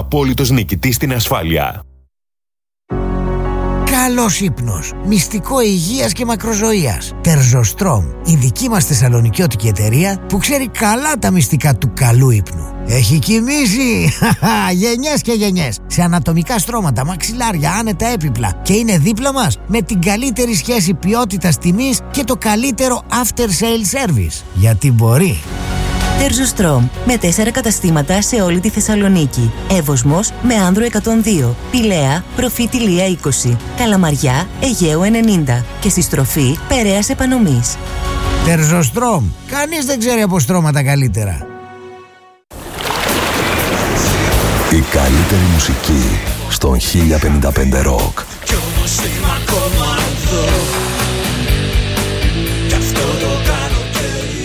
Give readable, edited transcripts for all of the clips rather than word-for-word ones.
απόλυτος νικητής στην ασφάλεια. Καλός ύπνος, μυστικό υγείας και μακροζωίας. Τερζοστρόμ, η δική μας θεσσαλονικιώτικη εταιρεία που ξέρει καλά τα μυστικά του καλού ύπνου. Έχει κοιμήσει γενιές και γενιές σε ανατομικά στρώματα, μαξιλάρια, άνετα έπιπλα και είναι δίπλα μας με την καλύτερη σχέση ποιότητας τιμής και το καλύτερο after sale service. Γιατί μπορεί. Τερζοστρόμ, με 4 καταστήματα σε όλη τη Θεσσαλονίκη. Εύωσμος με Άνδρο 102, Πηλαία, Προφήτηλία 20, Καλαμαριά, Αιγαίου 90 και στη στροφή Περαίας Επανομής. Τερζοστρόμ, κανείς δεν ξέρει από στρώματα καλύτερα. Η καλύτερη μουσική στον 1055 Rock. Κι όμως είμαι ακόμα εδώ. Κι αυτό το καλοκαίρι.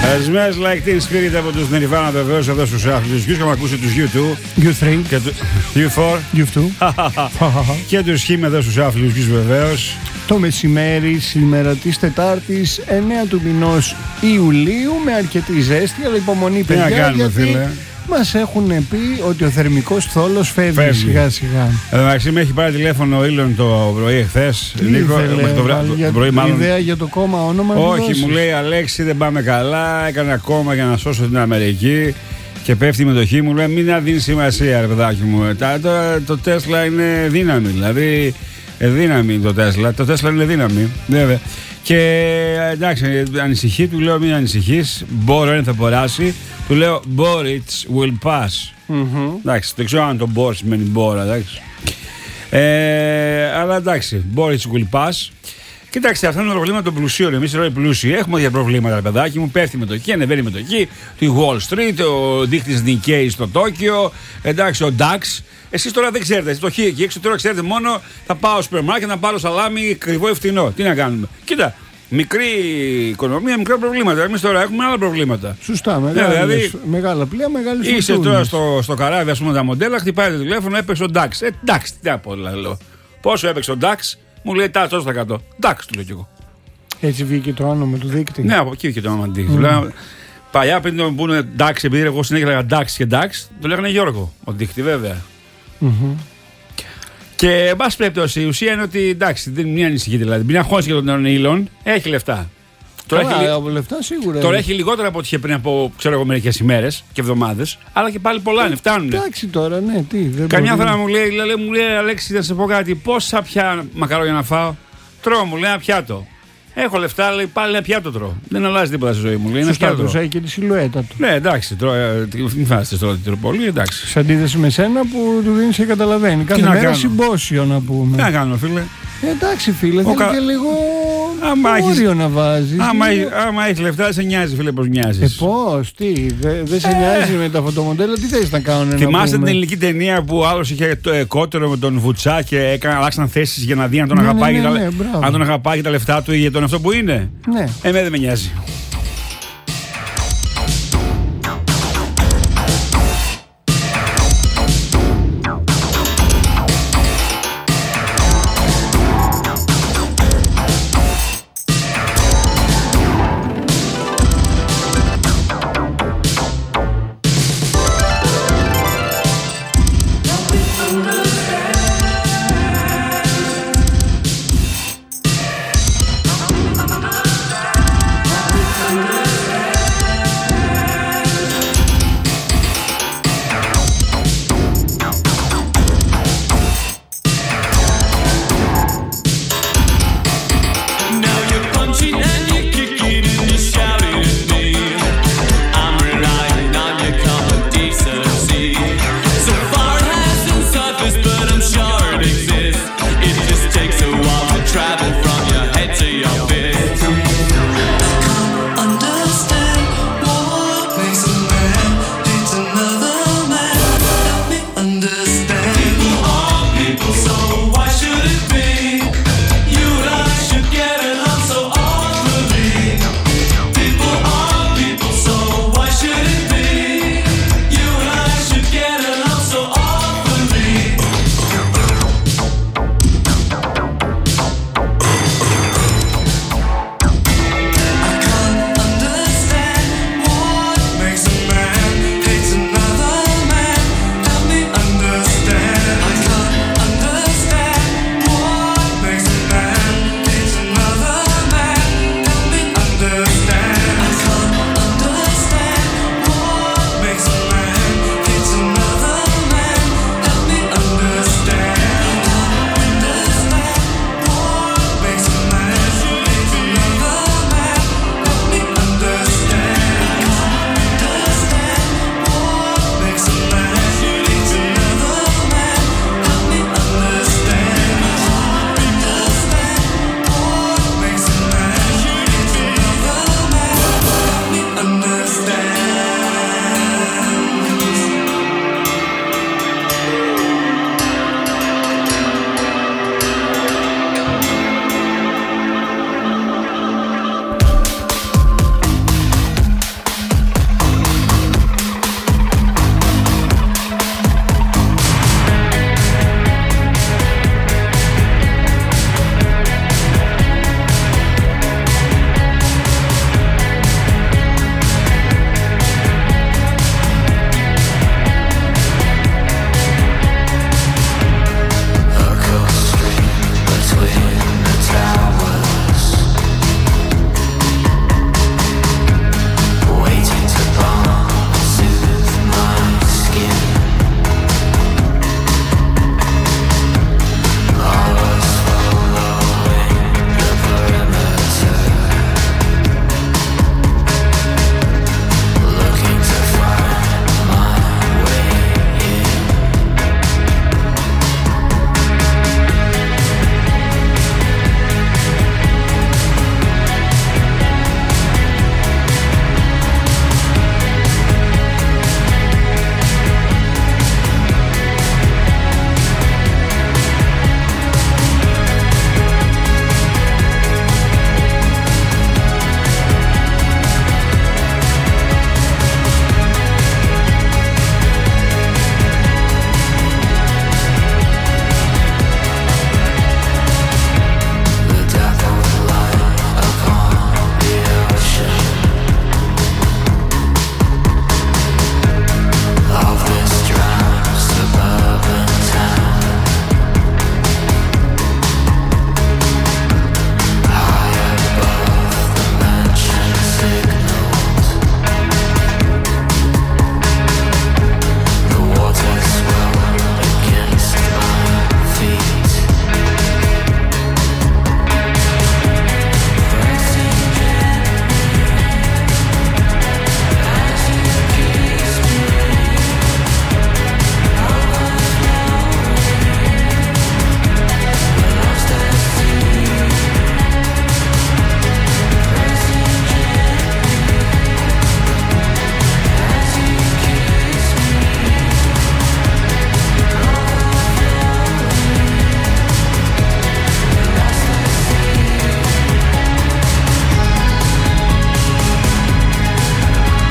Smells Like Teen Spirit από τους Nirvana, βεβαίως εδώ στους άθλητους. Και έχουμε ακούσει τους U2, U3 και U4, U2 και τους Χιμ εδώ στους άθλητους βεβαίως. Το μεσημέρι σήμερα της Τετάρτης 9 του μηνός Ιουλίου, με αρκετή ζέστη, αλλά υπομονή παιδιά, να κάνουμε, γιατί φίλε, μας έχουν πει ότι ο θερμικός θόλος φεύγει σιγά σιγά. Εντάξει, με έχει πάρει τηλέφωνο ο Ήλον το πρωί εχθές. Το πρωί μάλλον. Ιδέα για το κόμμα, όνομα? Όχι, μου λέει Αλέξη, δεν πάμε καλά. Έκανα κόμμα για να σώσω την Αμερική. Και πέφτει η μετοχή μου, λέει μην δίνει σημασία, ρε παιδάκι μου. Το Τέσλα είναι δύναμη, δηλαδή δύναμη το Τέσλα. Το Τέσλα είναι δύναμη, βέβαια. Και εντάξει, ανησυχεί, του λέω μην ανησυχείς. Μπορεί θα περάσει. Του λέω Boric will pass. Εντάξει, δεν ξέρω αν το Boric σημαίνει μπόρα, εντάξει. Αλλά εντάξει, Boric will pass. Κοιτάξτε, αυτά είναι τα προβλήματα των πλουσίων. Εμείς οι πλούσιοι έχουμε τέτοια προβλήματα, ρε παιδάκι μου. Πέφτει η μετοχή, ανεβαίνει η μετοχή, τη Wall Street, ο δείκτης Nikkei στο Τόκιο, εντάξει, ο DAX. Εσείς τώρα δεν ξέρετε, εσείς το χ εκεί έξω τώρα ξέρετε μόνο θα πάω στο σούπερ μάρκετ να πάρω σαλάμι ακριβό ή φτηνό. Τι να κάνουμε. Κοίτα, μικρή οικονομία, μικρά προβλήματα. Εμείς τώρα έχουμε άλλα προβλήματα. Σωστά, μεγάλα πλοία, μεγάλη φορτούνες. Είσαι τώρα στο καράβι, ας πούμε, τα μοντέλα, χτυπάει το τηλέφωνο, έπαιξε ο DAX. Εντάξει, τι να πω, λέω. Πόσο έπαιξε ο DAX? Μου λέει τόσο στα 100. Εντάξει, του λέω κι εγώ. Έτσι βγήκε το όνομα του δείκτη. Ναι, από εκεί βγήκε το όνομα του δείκτη. Παλιά πριν τον πούνε DAX, επειδή εγώ συνέχεια λέγα DAX και DAX, το λέγανε Γιώργο, ο δείκτη βέβαια. Και εν πάση περιπτώσει η ουσία είναι ότι εντάξει, δεν μην ανησυχεί δηλαδή. Μην αγχώνεσαι για τον Ήλον, έχει λεφτά. Τώρα έχει λιγότερα από ό,τι είχε πριν από μερικές ημέρες και εβδομάδες, αλλά και πάλι πολλά είναι, φτάνουν. Εντάξει τώρα, ναι, τι. Καμιά φορά μου λέει Αλέξη, θα σε πω κάτι, πόσα πια μακαρόνια να φάω? Τρώω, μου λέει ένα πιάτο. Έχω λεφτά, λέει πάλι ένα πιάτο τρώω. Δεν αλλάζει τίποτα στη ζωή μου. Λέει, σωστά, έχει και τη σιλουέτα του. Ναι, εντάξει, μην φάστε τώρα την τροπολή, εντάξει. Σε αντίθεση με σένα που του δίνει και καταλαβαίνει. Κάθε μέρα συμπόσιο να πούμε. Τι να κάνουμε, φίλε. Εντάξει, φίλε, θέλει και λίγο όριο να βάζει. Άμα έχει λεφτά, δεν σε νοιάζει, φίλε, πως μοιάζεις. Πώς, τι, δεν σε νοιάζει με τα φωτομοντέλα, τι θέλεις να κάνουν? Θυμάστε την ελληνική ταινία που άλλος είχε το κότερο με τον Βουτσά και αλλάξαν θέσεις για να δει αν τον αγαπάει, αν τον αγαπάει και τα λεφτά του ή για τον αυτό που είναι? Ναι. Εμένα δεν με νοιάζει.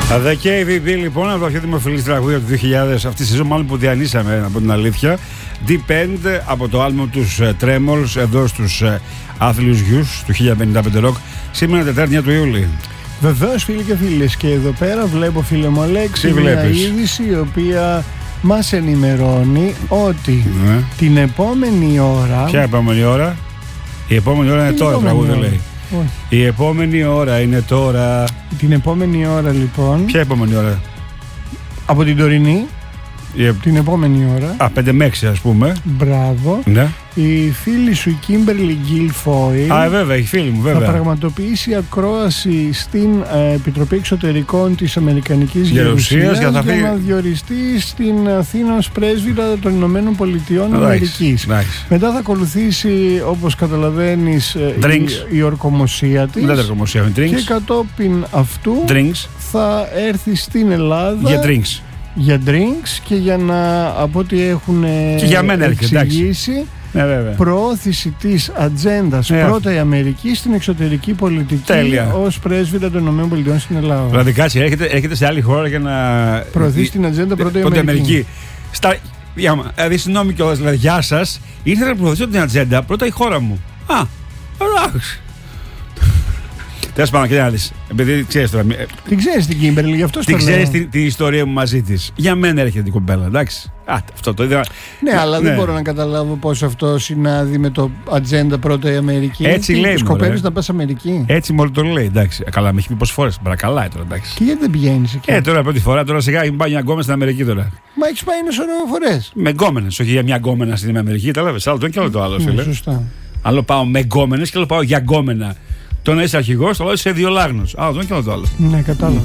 The KVB λοιπόν, από τα πιο δημοφιλή τραγούδια του 2000, αυτή τη σεζόν μάλλον που διανύσαμε από την αλήθεια. Deep End από το άλμπουμ τους Tremors, εδώ στους Άθλιους Γιους του 1055 Rock, σήμερα Τετάρτη 9 του Ιούλη. Βεβαίως φίλοι και φίλες, και εδώ πέρα βλέπω, φίλε μου Αλέξη, μια είδηση η οποία μας ενημερώνει ότι την επόμενη ώρα... Ποια επόμενη ώρα? Η επόμενη ώρα είναι τώρα, τραγούδι λέει. Η επόμενη ώρα είναι τώρα. Την επόμενη ώρα λοιπόν. Ποια επόμενη ώρα? Από την τωρινή. Την επόμενη ώρα. 5 με 6 ας πούμε. Μπράβο. Ναι. Η φίλη σου, η Kimberly Guilfoyle, βέβαια, η φίλη μου, βέβαια, θα πραγματοποιήσει ακρόαση στην Επιτροπή Εξωτερικών της Αμερικανικής Γερουσίας για να διοριστεί στην Αθήνα ως πρέσβυρα των Ηνωμένων Πολιτειών Αμερικής. Μετά θα ακολουθήσει, όπως καταλαβαίνεις, η ορκομοσία της. Και κατόπιν αυτού θα έρθει στην Ελλάδα για drinks και για να, από ό,τι έχουν εξηγήσει, προώθηση της ατζέντας πρώτα η Αμερική στην εξωτερική πολιτική ως πρέσβυρα των ΗΠΑ στην Ελλάδα. Δηλαδή κάτσε, έρχεται σε άλλη χώρα για να προωθήσει την ατζέντα πρώτα η Αμερική. Δηλαδή συγγνώμη κιόλας, δηλαδή γεια σας, ήρθα να προωθήσω την ατζέντα πρώτα η χώρα μου. Εντάξει. Τέλος πάντων, και να δεις. Επειδή ξέρεις τώρα. Την ξέρεις την Κίμπερλι, γι' αυτό την ξέρεις την ιστορία μου μαζί της. Για μένα έρχεται την κομπέλα, εντάξει. Αυτό το είδα. Ναι, αλλά δεν μπορώ να καταλάβω πώς αυτό συνάδει με το ατζέντα πρώτα η Αμερική. Έτσι λέει. Σκοπεύεις να πας Αμερική. Έτσι μόνο το λέει, εντάξει. Καλά, με έχει πει πόσες φορές. Παρακαλάει τώρα, εντάξει. Και γιατί δεν πηγαίνεις εκεί? Τώρα πρώτη φορά, τώρα σιγά έχει πάει μια γκόμενα στην Αμερική τώρα. Μα έχεις πάει ένα σωρό φορές. Με γκόμενες, όχι για μια γκόμενα στην Αμερική. Κατάλαβες. Άλλο το ένα και άλλο το άλλο, φίλε. Σωστά. Άλλο πάω με γκόμενες και άλλο πάω για γκόμενα. Το να είσαι αρχηγός, το άλλο είσαι διολάγνος. Το ένα και άλλο το άλλο. Ναι, κατάλαβα.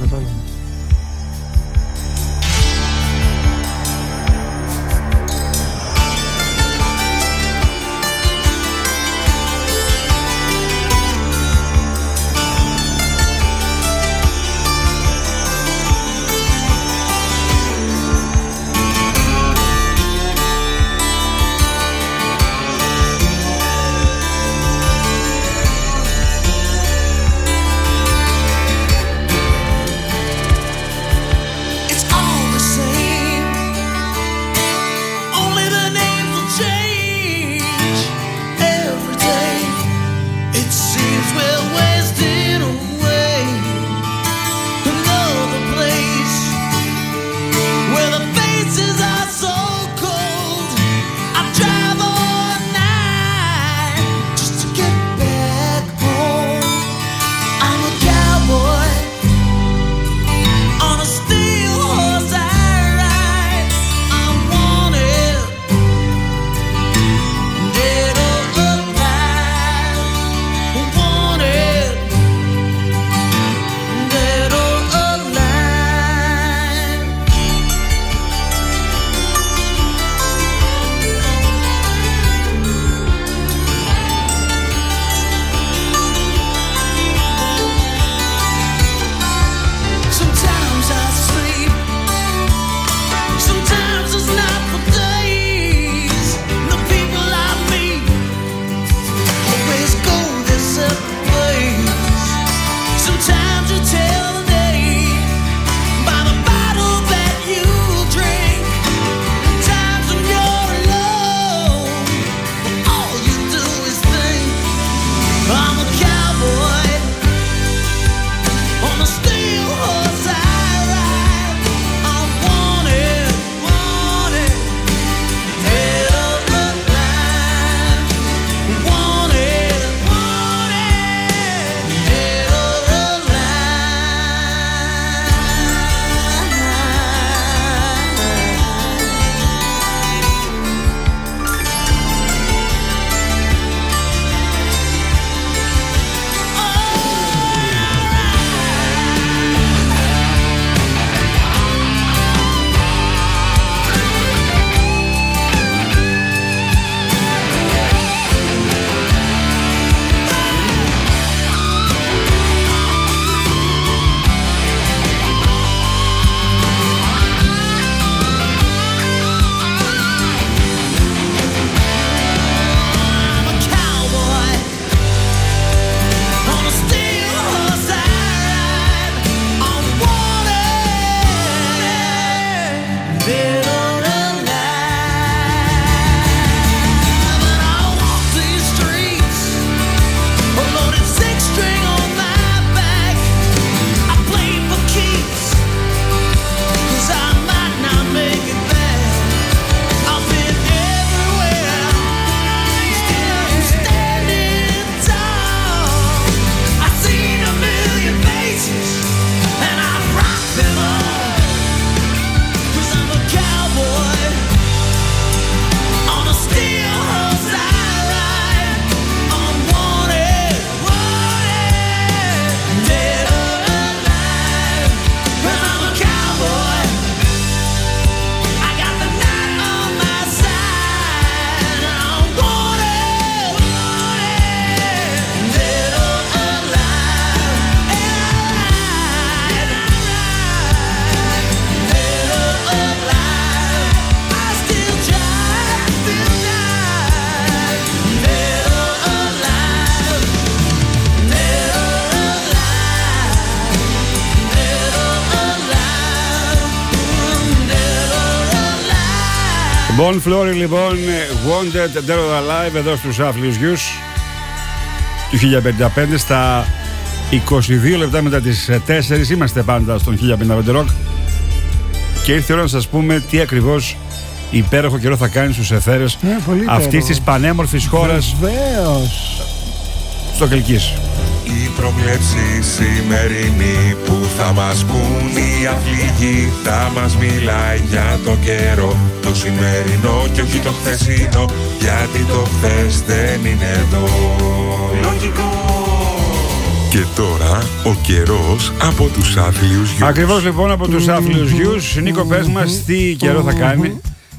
Bon Flory λοιπόν, Wanted, Dead or Alive, εδώ στους Άθλιους Γιους του 1055 στα 22 λεπτά μετά τις 4. Είμαστε πάντα στον 1055 Rock και ήρθε η ώρα να σας πούμε τι ακριβώς υπέροχο καιρό θα κάνει στους εθέρες αυτής της πανέμορφης χώρας. Βεβαίως. Στο Κελκής. Η προβλέψη σημερινή που θα μας πούν οι αθλητικοί, θα μας μιλάει για το καιρό το σημερινό και όχι το χθεσινό, γιατί το χθες δεν είναι εδώ. Λογικό. Και τώρα ο καιρός από τους Άθλιους Γιους. Ακριβώς λοιπόν από τους Άθλιους Γιους. Νίκο, πες μας τι καιρό θα κάνει.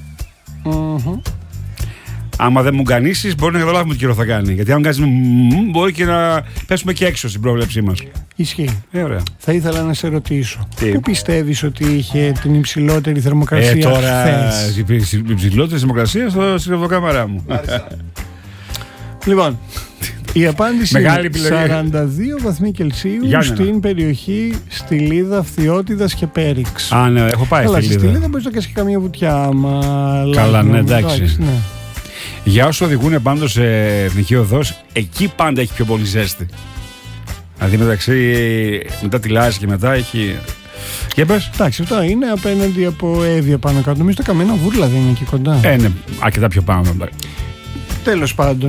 Άμα δεν μου γκανίσεις, μπορεί να καταλάβουμε τι καιρό θα κάνει. Γιατί αν κάνεις μπορεί και να πέσουμε και έξω στην πρόβλεψή μας. Ισχύει. Ωραία. Θα ήθελα να σε ρωτήσω. Τι? Πού πιστεύεις ότι είχε την υψηλότερη θερμοκρασία τώρα χθες? η υψηλότερη θερμοκρασία στην ευδοκάμαρά μου. Λοιπόν, η απάντηση Μεγάλη είναι 42 βαθμοί Κελσίου στην περιοχή Στυλίδα, Φθιώτιδας και Πέριξ. Α, ναι, έχω πάει στη Στυλίδα. Στυλίδα μπορείς να κάνεις και καμία βουτιά. Καλά, ναι, εντάξει. Ναι. Για όσους οδηγούν πάντως σε εθνική οδός, εκεί πάντα έχει πιο πολύ ζέστη. Δηλαδή μετά τη Λάρισα και μετά έχει... Για πες. Εντάξει, αυτό είναι απέναντι από Εύβοια πάνω κάτω. Νομίζω το Καμένα Βούρλα δεν είναι εκεί κοντά. Ναι, αρκετά πιο πάνω. Τέλος πάντων.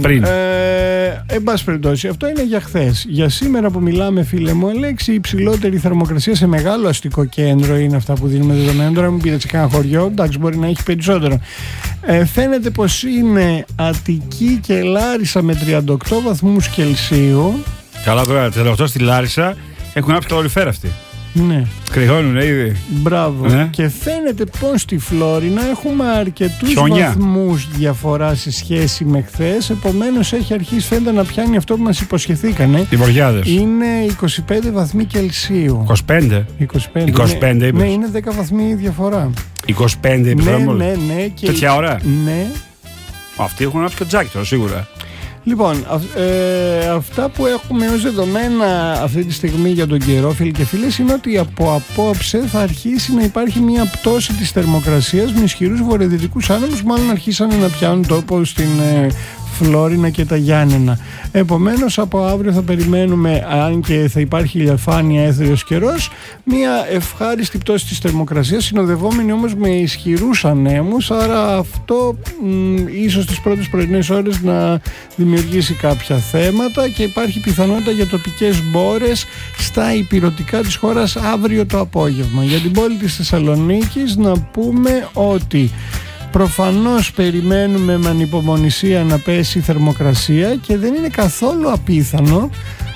Εν πάση περιπτώσει, αυτό είναι για χθες. Για σήμερα που μιλάμε, φίλε μου, Αλέξη, η υψηλότερη θερμοκρασία σε μεγάλο αστικό κέντρο είναι αυτά που δίνουμε δεδομένα. Τώρα μην πείτε σε κανένα χωριό, εντάξει, μπορεί να έχει περισσότερο. Φαίνεται πως είναι Αττική και Λάρισα με 38 βαθμούς Κελσίου. Καλά, τώρα 38 στη Λάρισα έχουν άψει καλοριφέρα αυτοί. Ναι. Κρυώνουν ήδη. Μπράβο. Ναι. Και φαίνεται πως στη Φλόρινα έχουμε αρκετούς βαθμούς διαφορά σε σχέση με χθες. Επομένως έχει αρχίσει, φαίνεται, να πιάνει αυτό που μας υποσχεθήκανε. Οι βοριάδες. Είναι 25 βαθμοί Κελσίου. 25. 25 είπες. Ναι, είναι 10 βαθμοί διαφορά. 25 είπες. Ναι. Και τέτοια ώρα. Ναι. Αυτοί έχουν άψει και τζάκι τώρα, σίγουρα. Λοιπόν, αυτά που έχουμε ως δεδομένα αυτή τη στιγμή για τον καιρό, φίλοι και φίλες, είναι ότι από απόψε θα αρχίσει να υπάρχει μια πτώση της θερμοκρασίας με ισχυρούς βορειοδυτικούς άνεμους, μάλλον αρχίσανε να πιάνουν τόπο στην Φλόρινα και τα Γιάννενα. Επομένως, από αύριο θα περιμένουμε, αν και θα υπάρχει ηλιοφάνεια, έθριος καιρός, μια ευχάριστη πτώση της θερμοκρασίας, συνοδευόμενη όμως με ισχυρούς ανέμους. Άρα αυτό ίσως τις πρώτες πρωινές ώρες να δημιουργήσει κάποια θέματα και υπάρχει πιθανότητα για τοπικές μπόρες στα ηπειρωτικά της χώρας αύριο το απόγευμα. Για την πόλη της Θεσσαλονίκης να πούμε ότι προφανώς περιμένουμε με ανυπομονησία να πέσει η θερμοκρασία και δεν είναι καθόλου απίθανο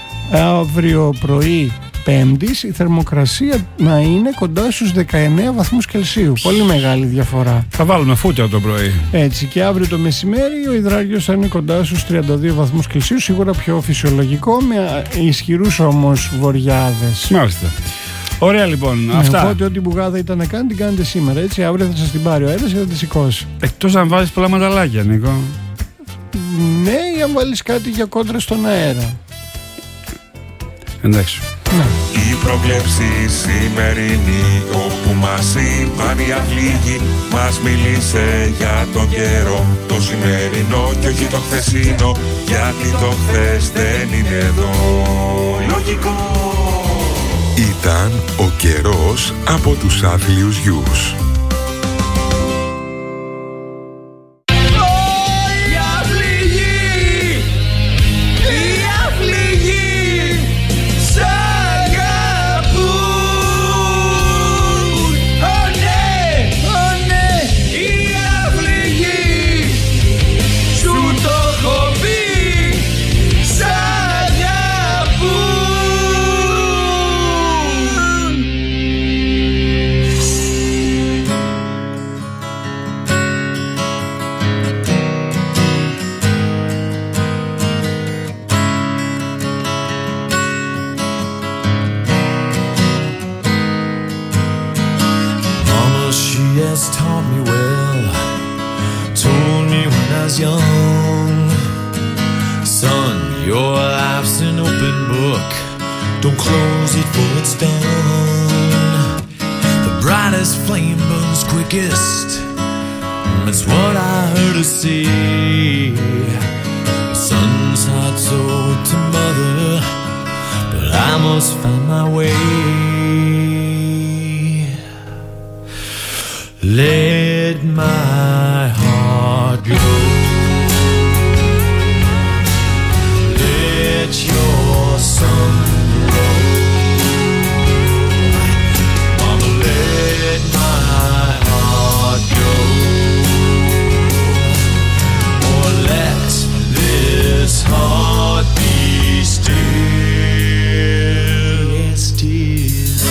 αύριο πρωί Πέμπτης η θερμοκρασία να είναι κοντά στους 19 βαθμούς Κελσίου. Πολύ μεγάλη διαφορά. Θα βάλουμε φούτια το πρωί. Έτσι, και αύριο το μεσημέρι ο υδράγιος θα είναι κοντά στους 32 βαθμούς Κελσίου, σίγουρα πιο φυσιολογικό, με ισχυρούς όμως βοριάδες. Μάλιστα. Ωραία λοιπόν, ναι, αυτά. Οπότε ό,τι μπουγάδα ήταν να κάνει, την κάνετε σήμερα. Έτσι, αύριο θα σας την πάρει ο αέρας και θα τη σηκώσει. Εκτός αν βάλεις πολλά μανταλάκια, Νίκο. Ναι, ή αν βάλεις κάτι για κόντρα στον αέρα. Εντάξει. Ναι. Η προβλέψη σημερινή, όπου μας είπαν οι αθλητικοί, μας μίλησε για τον καιρό το σημερινό και όχι το χθεσινό, γιατί το χθες δεν είναι εδώ. Λογικό. Ήταν ο καιρός από τους Άθλιους Γιους. Don't close it for it's done. The brightest flame burns quickest That's what I heard her say. Son's heart sold to mother, but I must find my way. Let my heart go. Let your sun grow. Mama, let my heart go. Or let this heart be still. Yes, still.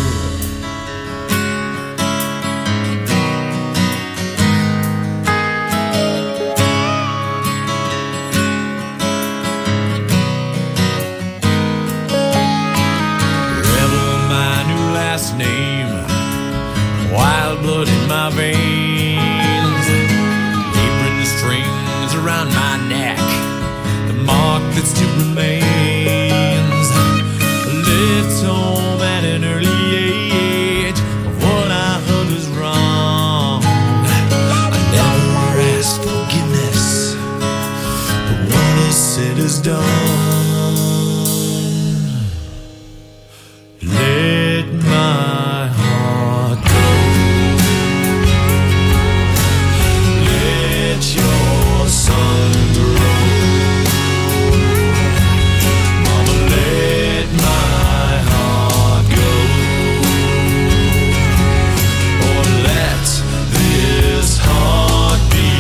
Wild blood in my veins, apron strings around my neck, the mark that still remains. Left home at an early age of what I heard was wrong. I never asked forgiveness, but what is said is done. Let my heart go. Let your sun grow. Mama, let my heart go. Or let this heart be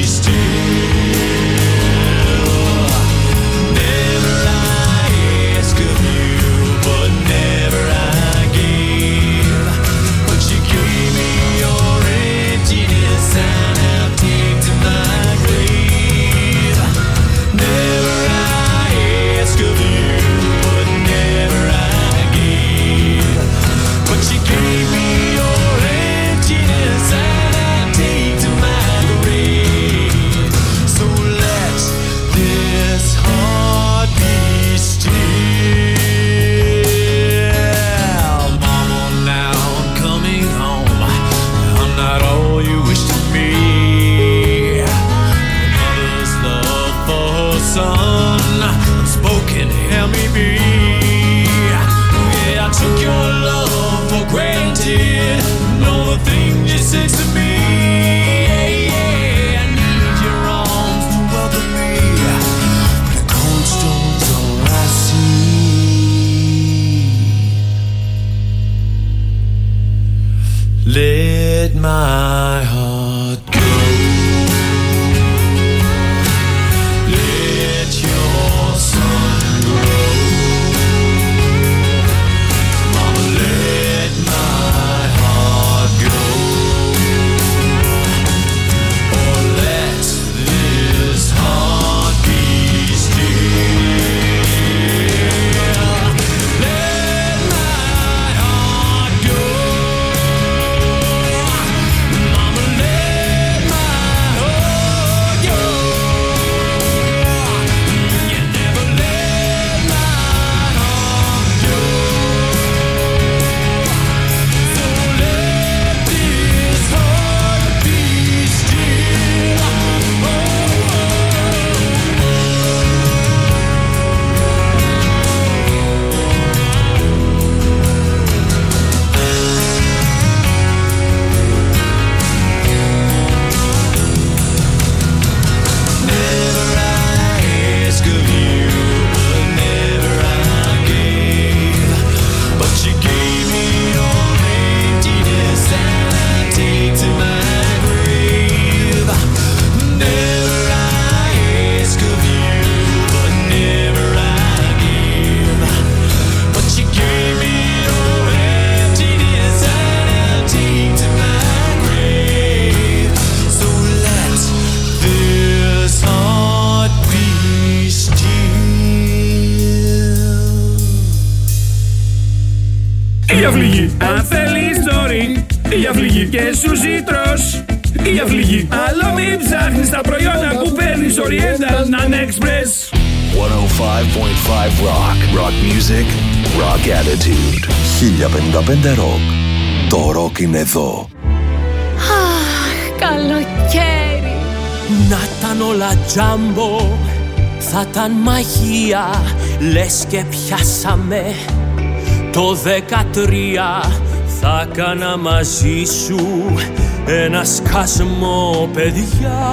still. Never I ask of you, but never I give. But you gave me your emptiness and I'll take to my grave. Never I ask of you, but never I give. But you gave me your emptiness and I'll take to my grave. So let this heart be still. Mama, now I'm coming home. I'm not all you wish to be. Mother's love for her son, unspoken, help me be. Yeah, I took your love for granted. Know the thing you said to me. Yeah, I need your arms to welcome me. The cold stone's all I see. Let my heart go. Let your sun grow. Mama, let my heart go. Or let this heart be still. Let my heart go. Mama, let my heart go. You never let my heart go. So let this heart be still. Never I ask of you, but never I gave. But you gave me your emptiness and I take to my grave. Never I ask of you, but never I give. But you gave me your emptiness and I take to my grave. So let this heart be still. Η αυληγή, αν θέλεις δωρή. Η αυληγή και σου ζήτρος. Η αυληγή, άλλο μην ψάχνεις τα προϊόντα που παίρνεις Oriental Nan Express. 105.5 Rock. Rock music, rock attitude. 1055 Rock. Το rock είναι εδώ. καλοκαίρι. Να ήταν όλα τζάμπο, θα ήταν μαγεία, λες και πιάσαμε. Το 13 θα κάνα μαζί σου ένα σκασμό, παιδιά.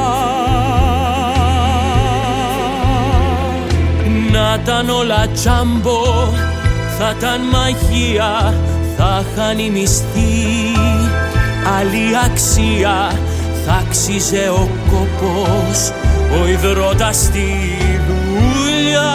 Να ήταν όλα τζάμπο, θα ήταν μαγεία, θα είχαν οι μισθοί άλλη αξία, θα άξιζε ο κόπος, ο υδρότας στη δουλειά.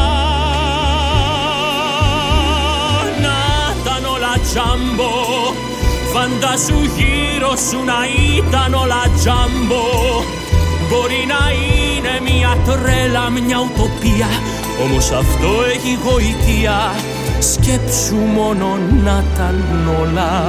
Να ήταν όλα τζάμπο, φαντάσου γύρω σου να ήταν όλα τζάμπο. Μπορεί να είναι μια τρέλα, μια ουτοπία, όμως αυτό έχει γοητεία. Σκέψου μόνο να ήταν όλα,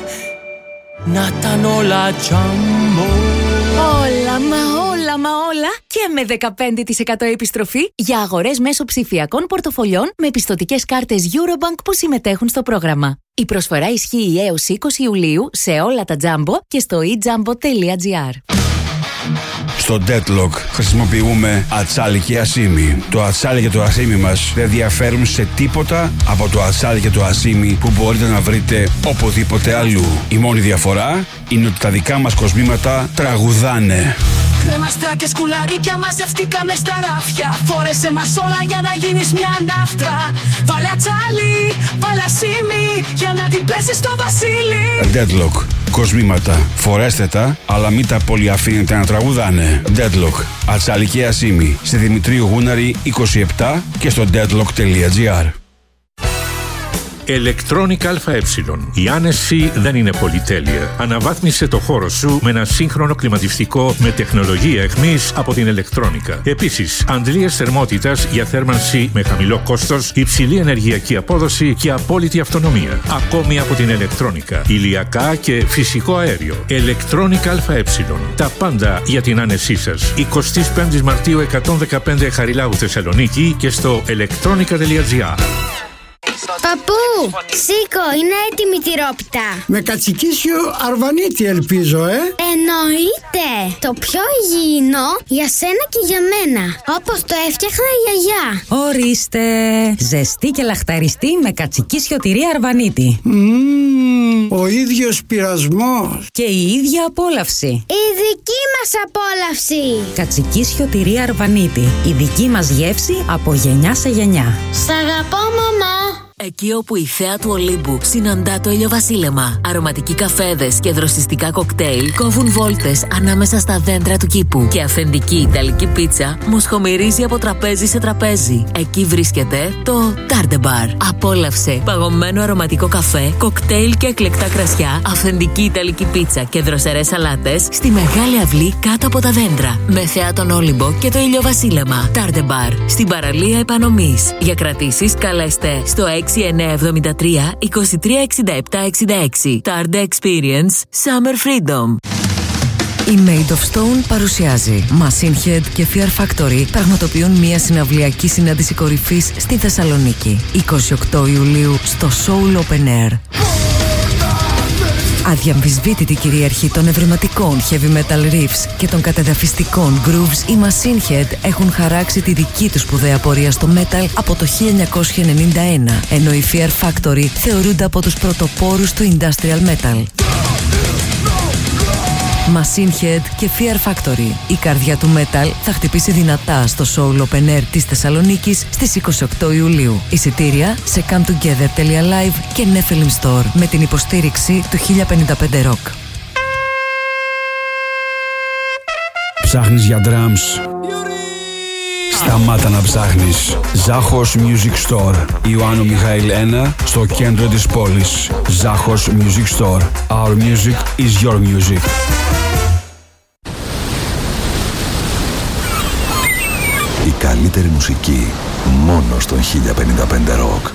να ήταν όλα τζάμπο. Όλα, μα όλα και με 15% επιστροφή για αγορές μέσω ψηφιακών πορτοφολιών με πιστωτικές κάρτες Eurobank που συμμετέχουν στο πρόγραμμα. Η προσφορά ισχύει έως 20 Ιουλίου σε όλα τα τζάμπο και στο ejambo.gr. Στο Deadlock χρησιμοποιούμε ατσάλι και ασίμι. Το ατσάλι και το ασίμι μας δεν διαφέρουν σε τίποτα από το ατσάλι και το ασίμι που μπορείτε να βρείτε οπουδήποτε αλλού. Η μόνη διαφορά είναι ότι τα δικά μας κοσμήματα τραγουδάνε. Κρέμαστρα και σκουλαρίκια μαζευτήκαμε στα ράφια. Φόρεσε μας όλα για να γίνεις μια ναύτρα. Βάλε ατσάλι, βάλε ασίμι για να την πέσεις στο βασίλι. Deadlock. Κοσμήματα. Φορέστε τα, αλλά μην τα πολύ αφήνετε να τραγουδάνε. Deadlock. Ατσάλι και ασίμι. Στη Δημητρίου Γούναρη 27 και στο deadlock.gr. Electronic ΑΕ. Η άνεση δεν είναι πολυτέλεια. Αναβάθμισε το χώρο σου με ένα σύγχρονο κλιματιστικό με τεχνολογία εχμής από την Electronica. Επίσης, αντλίες θερμότητας για θέρμανση με χαμηλό κόστος, υψηλή ενεργειακή απόδοση και απόλυτη αυτονομία. Ακόμη από την Electronica. Ηλιακά και φυσικό αέριο. Electronic ΑΕ. Τα πάντα για την άνεσή σας. 25 Μαρτίου 115 Χαριλάου Θεσσαλονίκη και στο electronica.gr. Παππού, σήκω, είναι έτοιμη τη τυρόπιτα. Με κατσικίσιο αρβανίτη ελπίζω, Εννοείται. Το πιο υγιεινό για σένα και για μένα. Όπως το έφτιαχνα η γιαγιά. Ορίστε. Ζεστή και λαχταριστή με κατσικίσιο τυρί αρβανίτη. Ο ίδιος πειρασμός. Και η ίδια απόλαυση. Η δική μας απόλαυση. Κατσικίσιο τυρί αρβανίτη. Η δική μας γεύση από γενιά σε γενιά. Σ' αγαπώ, μαμά. Εκεί όπου η θέα του Ολύμπου συναντά το ηλιοβασίλεμα, αρωματικοί καφέδες και δροσιστικά κοκτέιλ κόβουν βόλτες ανάμεσα στα δέντρα του κήπου και αφεντική ιταλική πίτσα μοσχομυρίζει από τραπέζι σε τραπέζι. Εκεί βρίσκεται το Tarde Bar. Απόλαυσε παγωμένο αρωματικό καφέ, κοκτέιλ και εκλεκτά κρασιά, αφεντική ιταλική πίτσα και δροσερές σαλάτες στη μεγάλη αυλή κάτω από τα δέντρα. Με θέα τον Όλυμπο και το ηλιοβασίλεμα. Tarde Bar στην παραλία Επανομής. Για κρατήσεις καλέστε στο 6973 236766. Tarde Experience Summer Freedom. Η Made of Stone παρουσιάζει Machine Head και Fear Factory πραγματοποιούν μια συναυλιακή συνάντηση κορυφής στη Θεσσαλονίκη 28 Ιουλίου στο Soul Open Air. Αδιαμφισβήτητη κυριαρχή των ευρηματικών heavy metal riffs και των κατεδαφιστικών grooves, οι Machine Head έχουν χαράξει τη δική τους σπουδαία πορεία στο metal από το 1991, ενώ οι Fear Factory θεωρούνται από τους πρωτοπόρους του industrial metal. Machine Head και Fear Factory. Η καρδιά του metal θα χτυπήσει δυνατά στο Soul Open Air της Θεσσαλονίκης στις 28 Ιουλίου. Εισιτήρια σε cometogether.live και Nephilim Store με την υποστήριξη του 1055 Rock. Ψάχνεις για drums? Σταμάτα να ψάχνεις. Ζάχος Music Store. Ιωάννου Μιχαήλ 1 στο κέντρο της πόλης. Ζάχος Music Store. Our music is your music. Η καλύτερη μουσική μόνο στον 1055 Rock.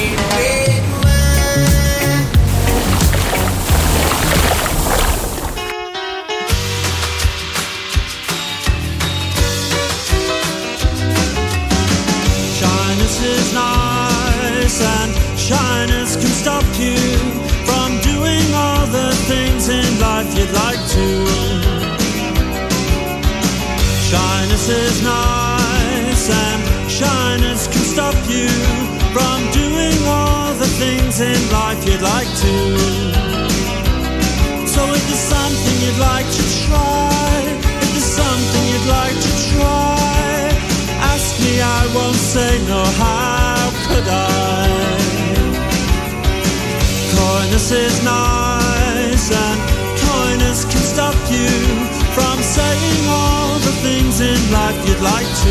Is nice and shyness can stop you from doing all the things in life you'd like to. Shyness is nice and shyness can stop you from doing all the things in life you'd like to. So if there's something you'd like to try, if there's something you'd like to try, ask me, I won't say no, how could I? Coyness is nice and coyness can stop you from saying all the things in life you'd like to.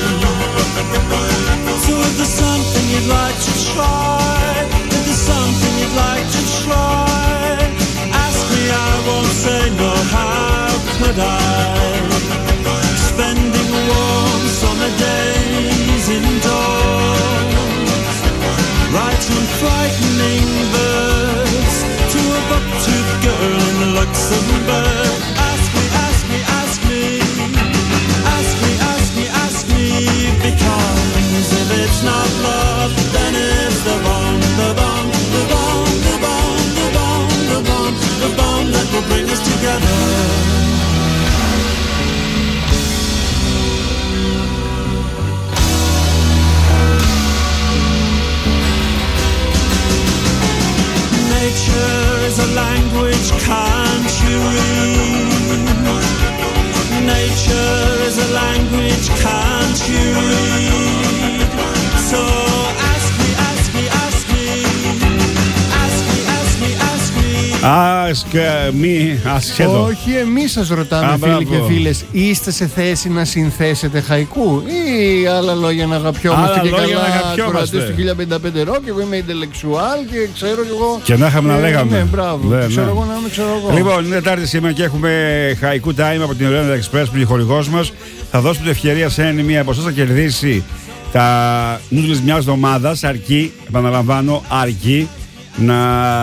So if there's something you'd like to try, if there's something you'd like to try, ask me, I won't say no, how could I? Spending warm summer days indoors, writing frightening verse to a buck-toothed girl in Luxembourg. Ask me, ask me, ask me, ask me, ask me, ask me, because if it's not love, then it's the bond, the bond, the bond, the bond, the bond, the bond, the bond that will bring us together. Nature's a language, can't you read? Nature is a language, can't you read? So ask me, ask me, ask me, ask me, ask me, ask me. Ask me, ask εδώ. Όχι, εμείς σας ρωτάμε, φίλοι και φίλες, είστε σε θέση να συνθέσετε χαϊκού ή άλλα λόγια να αγαπιόμαστε και καλά κρατές του 1055 ροκ και εγώ είμαι ιντελεξουάλ και ξέρω κι εγώ. Και να είχαμε να λέγαμε. Ναι, μπράβο. Ξέρω εγώ να είμαι, ξέρω εγώ. Λοιπόν, είναι Τετάρτη σήμερα και έχουμε χαϊκού time από την Oriental Express που είναι χορηγός μας. Θα δώσουμε την ευκαιρία σε μία από εσάς να κερδίσει τα νούτλες μιας εβδομάδας, αρκεί, επαναλαμβάνω, αρκεί να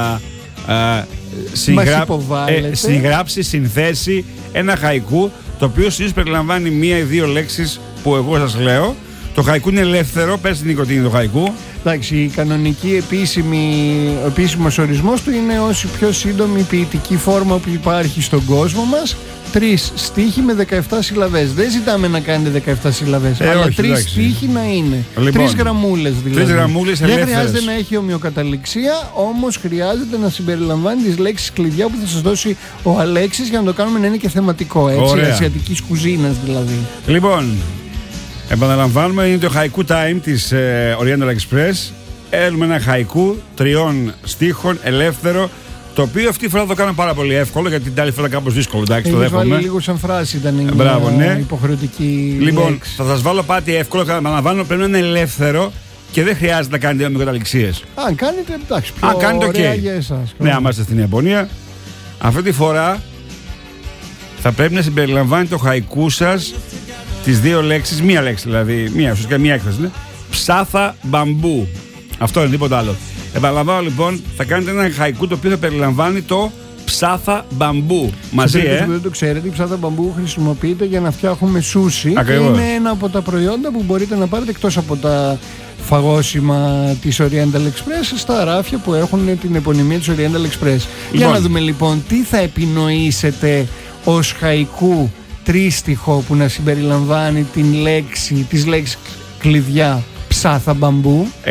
συγγράψει, συνθέσει ένα χαϊκού, το οποίο συνήθως περιλαμβάνει μία ή δύο λέξεις που εγώ σας λέω. Το χαϊκού είναι ελεύθερο, πες την Νίκο τι είναι το χαϊκού. Εντάξει, η κανονική ο επίσημος ορισμός του είναι ως η πιο σύντομη ποιητική φόρμα που υπάρχει στον κόσμο μας. 3 στίχοι με 17 συλλαβές. Δεν ζητάμε να κάνετε 17 συλλαβές, αλλά 3 στίχοι να είναι. Λοιπόν, 3 γραμμούλες δηλαδή. 3 γραμμούλες ελεύθερες. Δεν χρειάζεται να έχει ομοιοκαταληξία, όμως χρειάζεται να συμπεριλαμβάνει τις λέξεις κλειδιά που θα σας δώσει ο Αλέξης για να το κάνουμε να είναι και θεματικό. Έτσι, ασιατικής κουζίνας δηλαδή. Λοιπόν, επαναλαμβάνουμε, είναι το χαϊκού time της Oriental Express. Έλουμε ένα χαϊκού 3 στίχων ελεύθερο, το οποίο αυτή τη φορά το κάνω πάρα πολύ εύκολο, γιατί την άλλη φορά κάπως δύσκολο. Εντάξει, το δέχομαι. Βάλει λίγο σαν φράση, ήταν υποχρεωτική. Λοιπόν, λέξη. θα σας βάλω πάτη εύκολο, επαναλαμβάνω, πρέπει να είναι ελεύθερο και δεν χρειάζεται να κάνετε ομοιοκαταληξίες. Αν κάνετε, εντάξει, πιο ωραία για εσάς. Ναι, άμα είστε στην Ιαπωνία. Αυτή τη φορά θα πρέπει να συμπεριλαμβάνει το χαϊκού σας τις 2 λέξεις, μία λέξη δηλαδή, ουσιαστικά μία έκφραση είναι ψάθα μπαμπού. Αυτό είναι, τίποτα άλλο. Επαναλαμβάνω λοιπόν, θα κάνετε ένα χαϊκού το οποίο θα περιλαμβάνει το ψάθα μπαμπού. Μαζί, που δεν το ξέρετε, η ψάθα μπαμπού χρησιμοποιείται για να φτιάχνουμε σούσι. Ακριβώς. Είναι ένα από τα προϊόντα που μπορείτε να πάρετε εκτός από τα φαγόσιμα της Oriental Express στα ράφια που έχουν την επωνυμία της Oriental Express. Λοιπόν. Για να δούμε λοιπόν τι θα επινοήσετε ως χαϊκού τρίστιχο που να συμπεριλαμβάνει τις λέξεις κλειδιά ψάθα μπαμπού. 69-99-24-1055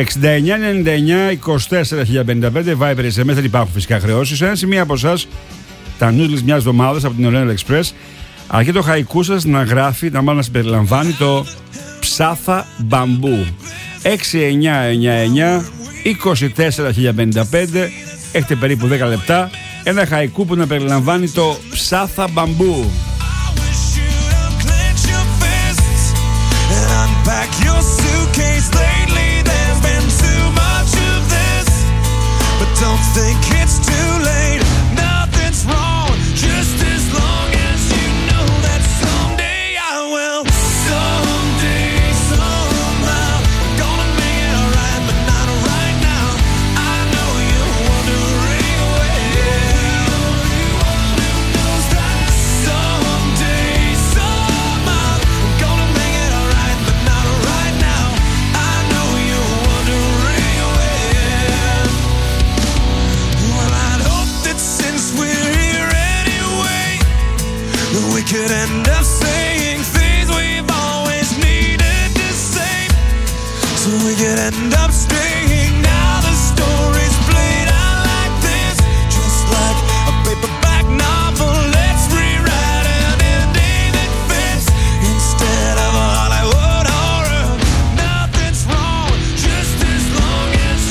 Viber SMS, δεν υπάρχουν φυσικά χρεώσεις. Ένα σημείο από εσάς, τα noodles μιας εβδομάδας από την Oriental Express, αρκεί το χαϊκού σας να γράφει, να μάλλον να συμπεριλαμβάνει το ψάθα μπαμπού. 69-99-24-1055, έχετε περίπου 10 λεπτά. Ένα χαϊκού που να περιλαμβάνει το ψάθα μπαμπού. Pack your suitcase lately, there's been too much of this. But don't think it's too late, nothing's wrong, just as long as you know that someday I will. Someday, somehow, gonna make it alright, but not right now. I know you're wondering well. Someday, somehow, gonna make it alright, but not right now. I know you're wondering well. Well, I'd hope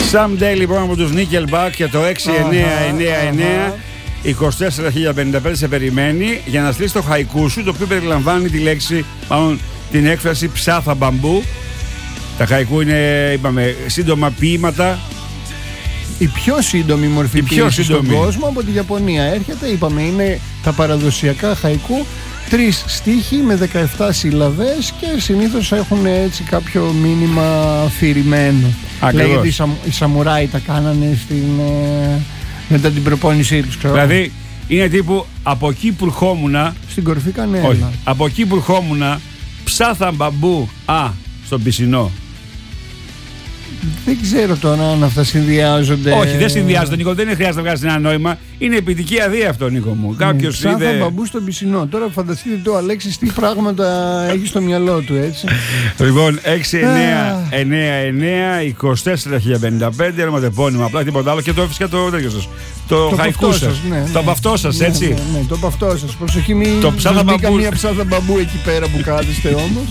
Someday λοιπόν από τους Nickelback και το 6999 24.055 σε περιμένει για να στείλεις το χαϊκού σου, το οποίο περιλαμβάνει τη λέξη, μάλλον την έκφραση ψάθα μπαμπού. Τα χαϊκού είναι, είπαμε, σύντομα ποίηματα. Η πιο σύντομη μορφή ποίησης στον κόσμο από τη Ιαπωνία έρχεται, είπαμε, είναι τα παραδοσιακά χαϊκού. 3 στίχοι με 17 σύλλαβες και συνήθως έχουν έτσι κάποιο μήνυμα αφηρημένο. Λέγεται οι σαμουράι τα κάνανε μετά την προπόνησή τους, ξέρω. Δηλαδή είναι τύπου από εκεί που ερχόμουνα. Στην κορυφή κανένα. Όχι, από εκεί που ερχόμουνα ψάθα μπαμπού στον πισινό. Δεν ξέρω τώρα αν αυτά συνδυάζονται. Όχι, δεν συνδυάζονται, Νίκο. Δεν χρειάζεται να βγάζει ένα νόημα. Είναι ποιητική αδεία αυτό, Νίκο μου. Κάποιος είδε. Ψάθα μπαμπού στον πισινό. Τώρα φανταστείτε το Αλέξης τι πράγματα έχει στο μυαλό του, έτσι. Λοιπόν, 6999-24.055 ονοματεπώνυμα. Απλά τίποτα άλλο. Και το φυσικά το τέτοιο σας. Το χαϊκού σας. Το από αυτό σας, έτσι. Ναι, το από αυτό σας. Προσοχή, μην μπει καμία ψάθα μπαμπού εκεί πέρα που κάθεστε όμως.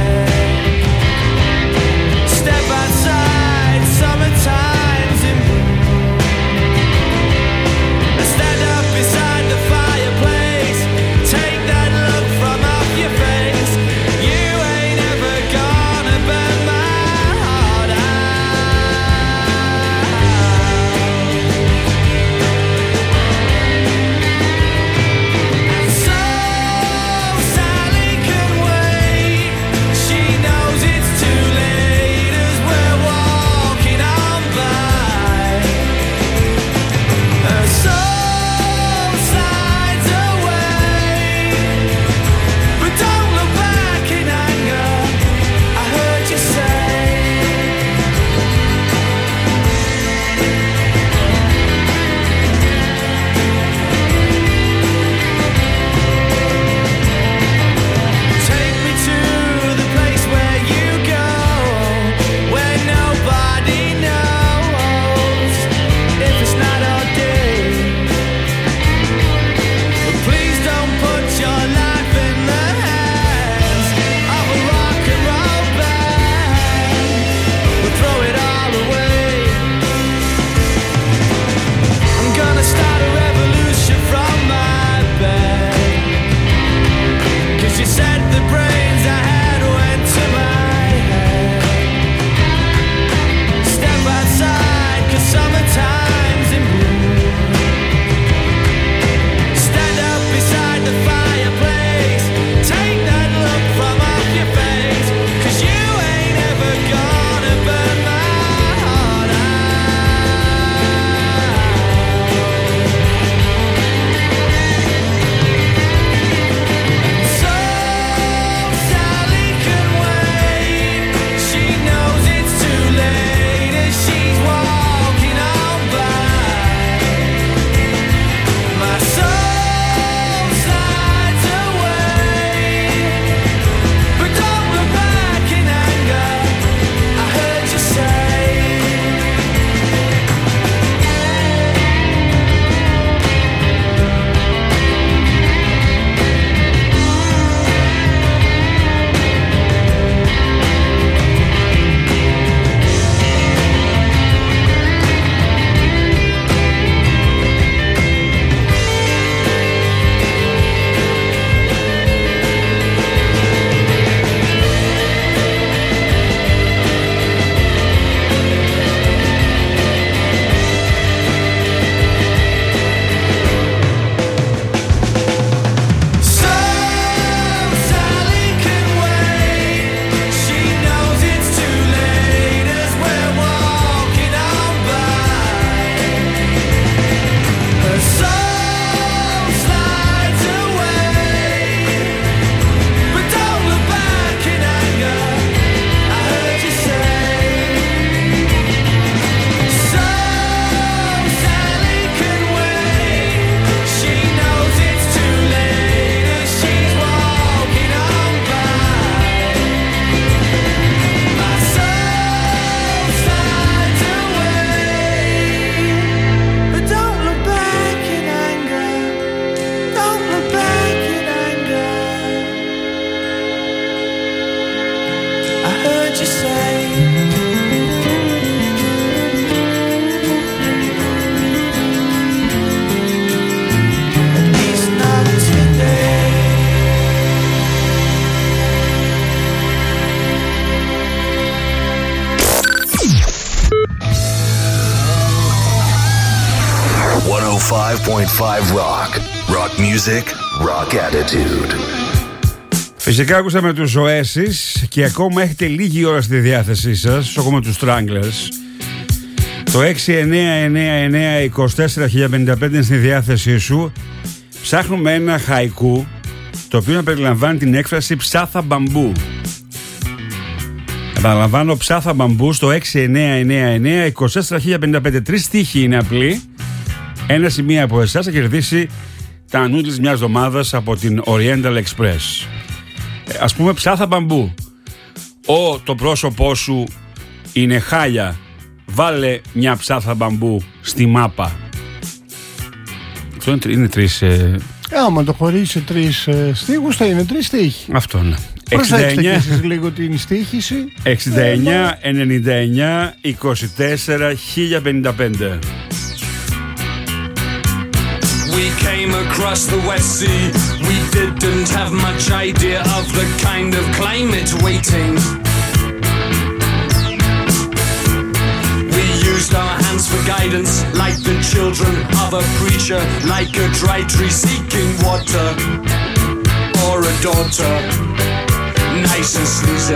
Summertime's in Rock. Rock music, rock attitude. Φυσικά ακούσαμε τους Oasis και ακόμα έχετε λίγη ώρα στη διάθεσή σας, ακόμα τους Stranglers. Το 6999-24-1055 είναι στη διάθεσή σου. Ψάχνουμε ένα χαϊκού το οποίο να περιλαμβάνει την έκφραση ψάθα μπαμπού. Επαναλαμβάνω, ψάθα μπαμπού στο 6999-24-1055. 3 στίχοι είναι απλοί. Ένα ή μία από εσάς θα κερδίσει τα noodles μιας εβδομάδας από την Oriental Express. Ας πούμε ψάθα μπαμπού. Το πρόσωπό σου είναι χάλια. Βάλε μια ψάθα μπαμπού στη μάπα. Αυτό είναι 3... Άμα το χωρίσει σε 3 στίχους θα είναι 3 στίχοι. Αυτό είναι. Προσέξτε και εσείς λίγο την στίχηση. 69, 99, 24, 1055. We came across the West Sea. We didn't have much idea of the kind of climate waiting. We used our hands for guidance, like the children of a preacher, like a dry tree seeking water, or a daughter. Nice and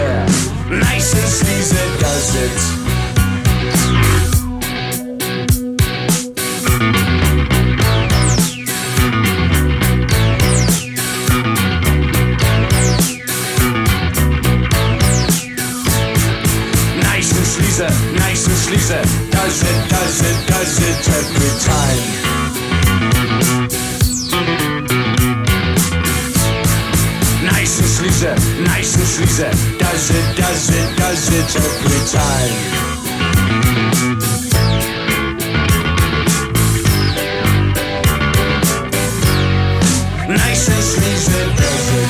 sleazy does it. Nice and sleazy, does it every time. Nice and sleazy, does it every time. Nice and sleazy, does it.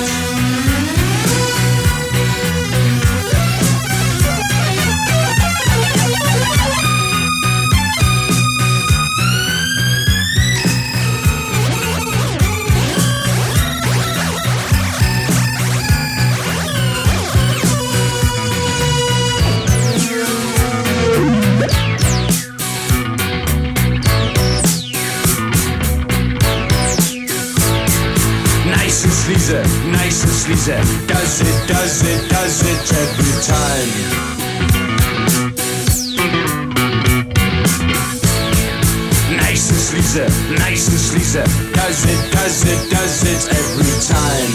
Nice and sleazy, does it every time. Nice and sleazy, does it every time.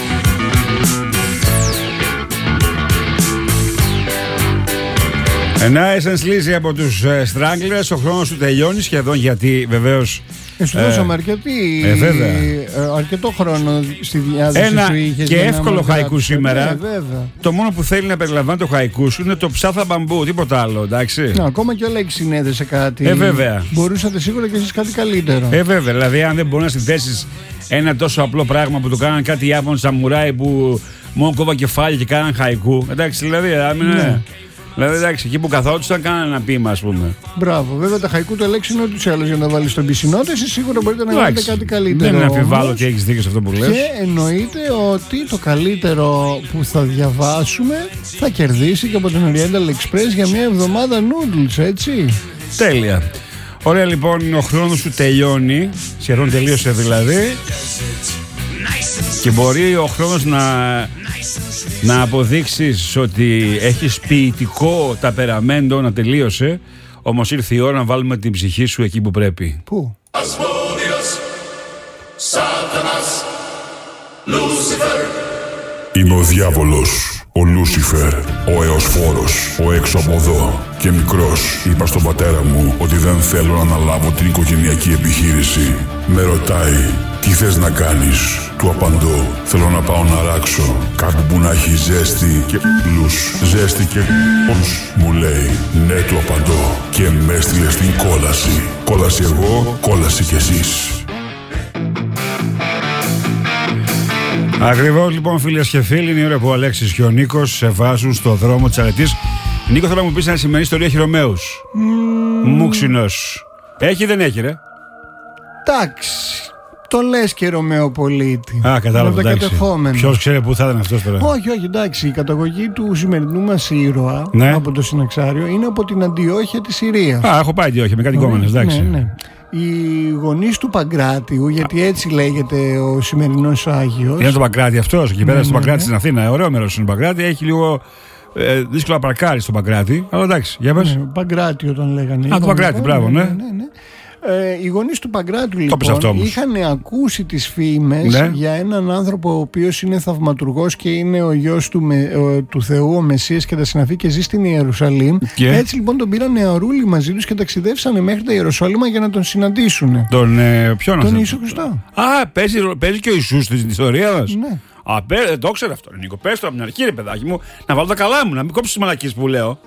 Nice and sleazy από τους Stranglers. Ο χρόνος του τελειώνει σχεδόν, γιατί βεβαίως σου δώσαμε αρκετό χρόνο στη διάδοση ένα σου είχες και εύκολο χαϊκού σήμερα. Βέβαια. Το μόνο που θέλει να περιλαμβάνει το χαϊκού σου είναι το ψάθα μπαμπού, τίποτα άλλο, εντάξει. Ακόμα και ο Λέξ συνέδεσε κάτι. Βέβαια. Μπορούσατε σίγουρα και εσείς κάτι καλύτερο. Βέβαια, δηλαδή αν δεν μπορεί να συνδέσεις ένα τόσο απλό πράγμα που το κάναν κάτι οι Ιάπωνες σαμουράι που μόνο κόβα κεφάλι και κάναν χαϊκού. Εντάξει, δηλαδή, ναι. Δηλαδή, εντάξει, εκεί που καθόντουσαν κάνανε ένα ποίημα, ας πούμε. Μπράβο. Βέβαια, τα χαϊκού το λέξη είναι ούτως ή άλλως για να βάλει στον πισινό. Εσείς σίγουρα μπορείτε να βάλετε κάτι καλύτερο. Δεν αμφιβάλλω ότι έχεις δίκιο σε αυτό που λες. Και εννοείται ότι το καλύτερο που θα διαβάσουμε θα κερδίσει και από την Oriental Express για μια εβδομάδα noodles, έτσι. Τέλεια. Ωραία, λοιπόν, ο χρόνος σου τελειώνει. Σχεδόν τελείωσε δηλαδή. Και μπορεί ο χρόνος να αποδείξεις ότι έχεις ποιητικό ταπεραμέντο να τελείωσε. Όμως ήρθε η ώρα να βάλουμε την ψυχή σου εκεί που πρέπει. Πού? Είμαι ο διάβολος, ο Λούσιφερ, ο Εωσφόρος, ο έξω από εδώ. Και μικρός είπα στον πατέρα μου ότι δεν θέλω να αναλάβω την οικογενειακή επιχείρηση. Με ρωτάει, τι θες να κάνεις? Του απαντώ, θέλω να πάω να ράξω κάπου που να έχει ζέστη και πλούς. Ζέστη και πλούς, μου λέει. Ναι, του απαντώ, και με έστειλε στην κόλαση. Κόλαση εγώ, κόλαση κι εσείς. Ακριβώς, λοιπόν, φίλες και φίλοι, είναι η ώρα που ο Αλέξης και ο Νίκος σε βάζουν στο δρόμο της αρετής. Νίκο, θέλω να μου πεις ένα σημερινή ιστορία χειρομέους. Μουξινός. Έχει ή δεν έχει, ρε? Εντάξει. Το λες και Ρωμαιοπολίτη. Α, κατάλαβα. Ποιος ξέρει που θα ήταν αυτός τώρα. Όχι, εντάξει. Η καταγωγή του σημερινού μας ήρωα, ναι, από το Συναξάριο, είναι από την Αντιόχεια της Συρίας. Α, έχω πάει Αντιόχεια με κάτι κόμμενες, εντάξει. Ναι. Οι γονείς του Παγκράτιου, γιατί έτσι λέγεται ο σημερινός Άγιος. Είναι το Παγκράτη αυτός, εκεί πέρα στο Παγκράτη στην Αθήνα. Ωραίο μέρος είναι το Παγκράτη, έχει λίγο δύσκολο να παρκάρει στο Παγκράτη. Αλλά εντάξει, για πες. Παγκράτιο τον λέγανε. Α, το Παγκράτη, μπράβο, ναι. Οι γονείς του Παγκράτιου λοιπόν είχαν ακούσει τις φήμες για έναν άνθρωπο ο οποίος είναι θαυματουργός και είναι ο γιος του Θεού, ο Μεσσίας και τα συναφή, και ζει στην Ιερουσαλήμ. Έτσι λοιπόν τον πήραν νεαρούλοι μαζί τους και ταξιδεύσανε μέχρι τα Ιεροσόλυμα για να τον συναντήσουν. Ποιον? Τον Ιησού Χριστό. Α, παίζει και ο Ιησούς στην ιστορία μας. Ναι. Δεν το ξέρω αυτό, Νίκο. Πες το από την αρχή, ρε παιδάκι μου, να βάλω τα καλά μου, να μην κόψεις τις μαλακίες που λέω.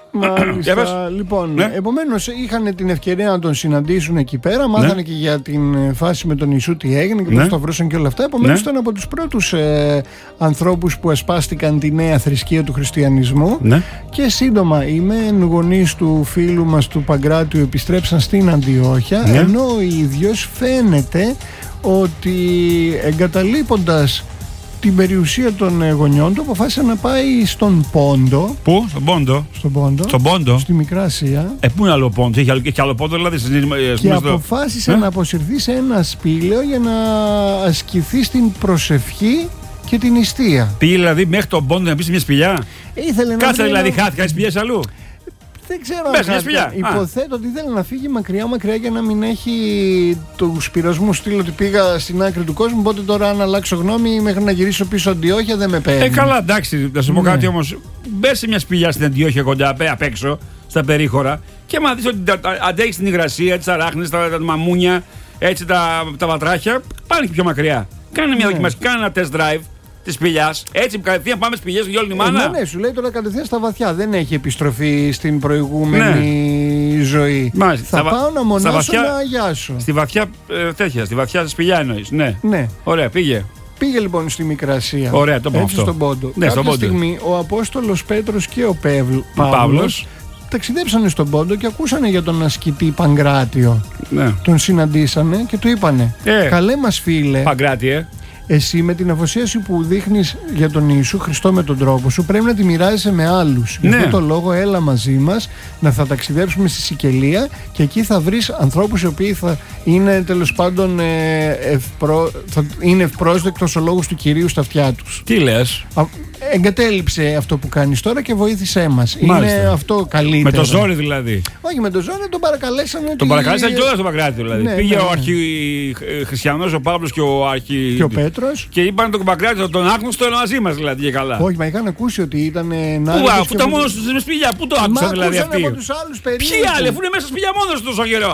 Μάλιστα. Λοιπόν, επομένως είχαν την ευκαιρία να τον συναντήσουν εκεί πέρα. Μάθανε και για την φάση με τον Ιησού τι έγινε και πώς το βρούσαν και όλα αυτά. Επομένως ήταν από τους πρώτους ανθρώπους που ασπάστηκαν τη νέα θρησκεία του χριστιανισμού. Και σύντομα οι μεν γονείς του φίλου μας του Παγκράτιου επιστρέψαν στην Αντιόχεια, ενώ ο ίδιος φαίνεται ότι εγκαταλείποντας την περιουσία των γονιών του αποφάσισε να πάει στον Πόντο. Πού? Στον Πόντο. Στη Μικρά Ασία. Πού είναι άλλο Πόντο? Έχει άλλο Πόντο δηλαδή? Και αποφάσισε να αποσυρθεί σε ένα σπήλαιο για να ασκηθεί στην προσευχή και την νηστεία. Πήγε δηλαδή μέχρι τον Πόντο να μπει σε μια σπηλιά. Κάτσε δηλαδή, χάθηκα στις σπηλιές αλλού. Δεν ξέρω αν υποθέτω ότι ήθελε να φύγει μακριά για να μην έχει τους πειρασμούς στυλ ότι πήγα στην άκρη του κόσμου, οπότε τώρα αν αλλάξω γνώμη μέχρι να γυρίσω πίσω Αντιόχεια δεν με παίρνει. Καλά, εντάξει, θα σου πω κάτι όμως. Μπες σε μια σπηλιά στην Αντιόχεια κοντά απ' έξω, στα περίχωρα, και μα δεις ότι αντέχεις την υγρασία, τις αράχνες, τα μαμούνια, έτσι τα βατράχια, πάνε και πιο μακριά. Κάνε μια δοκιμασία, κάνε ένα test drive της σπηλιάς. Έτσι κατευθείαν πάμε σπηλιές για όλη τη μάνα. Ναι, σου λέει τώρα κατευθείαν στα βαθιά. Δεν έχει επιστροφή στην προηγούμενη ζωή. Θα πάω να μονάσω να αγιάσω. Στη βαθιά στη βαθιά σπηλιά εννοείς. Ναι. Ωραία, πήγε. Πήγε λοιπόν στη Μικρά Ασία. Ωραία, το πω αυτό. Στον Πόντο. Κάποια στιγμή ο Απόστολος Πέτρος και ο Παύλος ταξιδέψανε στον Πόντο και ακούσανε για τον ασκητή Παγκράτιο. Τον συναντήσανε και του είπανε καλέ μας φίλε Παγκράτιε, εσύ με την αφοσίωση που δείχνεις για τον Ιησού Χριστό με τον τρόπο σου πρέπει να τη μοιράζεσαι με άλλους. Γι' αυτό το λόγο έλα μαζί μας να θα ταξιδέψουμε στη Σικελία και εκεί θα βρεις ανθρώπους οι οποίοι θα είναι τέλος πάντων είναι ευπρόσδεκτος ο λόγος του Κυρίου στα αυτιά τους. Τι λες? Εγκατέλειψε αυτό που κάνεις τώρα και βοήθησέ μας. Είναι αυτό καλύτερο. Με το ζόρι δηλαδή? Όχι με το ζόρι, τον παρακαλέσανε. Τον παρακαλέσανε και όλα στο Παγκράτη δηλαδή. Πήγε ο αρχιχριστιανός ο Παύλος και ο Πέτρος. Και είπαν τον Παγκράτη, τον άγνωστο έλα μαζί μας δηλαδή και καλά. Όχι, μα είχαν ακούσει ότι ήταν. Αφού ήταν μόνος του στην σπηλιά, πού το άκουσαν δηλαδή αυτοί? Από τους άλλους περίπου. Ποιοι άλλοι, αφού είναι μέσα στη σπηλιά μόνος του τόσο καιρό?